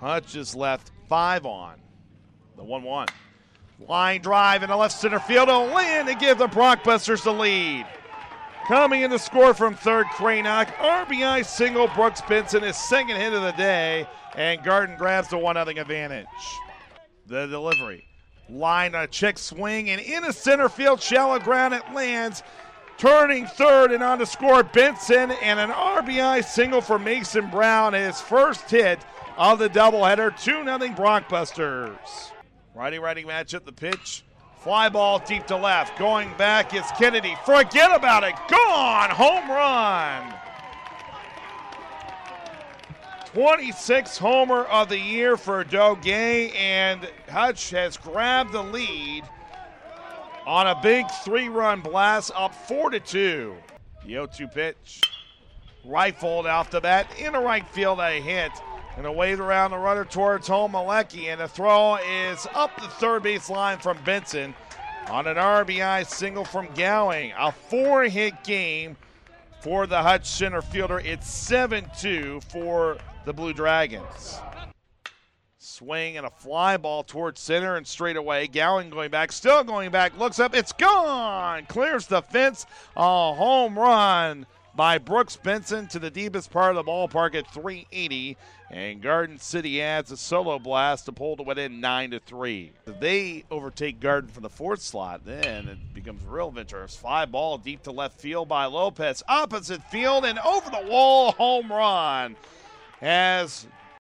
Hutch is left 5 on. The 1-1. Line drive in the left center field. It'll land and give the Brockbusters the lead. Coming in to score from third, Cranock. RBI single, Brooks Benson, his second hit of the day, and Garden grabs the 1-0 advantage. The delivery. Line on a check swing, and in a center field, shallow ground, it lands. Turning third and on to score, Benson, and an RBI single for Mason Brown, his first hit of the doubleheader. 2-0 Brockbusters. Righty-righty matchup, the pitch. Fly ball deep to left. Going back is Kennedy. Forget about it. Gone. Home run. 26th homer of the year for Doguay, and Hutch has grabbed the lead on a big 3-run blast, up 4-2. The 0-2 pitch. Rifled off the bat into right field, a hit. And a wave around the runner towards home, Malecki, and the throw is up the third base line from Benson on an RBI single from Gowing. A 4-hit game for the Hutch center fielder. It's 7-2 for the Blue Dragons. Swing and a fly ball towards center and straight away. Gowing going back, still going back, looks up, it's gone! Clears the fence, a home run by Brooks Benson to the deepest part of the ballpark at 380. And Garden City adds a solo blast to pull to within 9-3. If they overtake Garden for the 4th slot, then it becomes real adventurous. Fly ball deep to left field by Lopez. Opposite field and over the wall, home run. As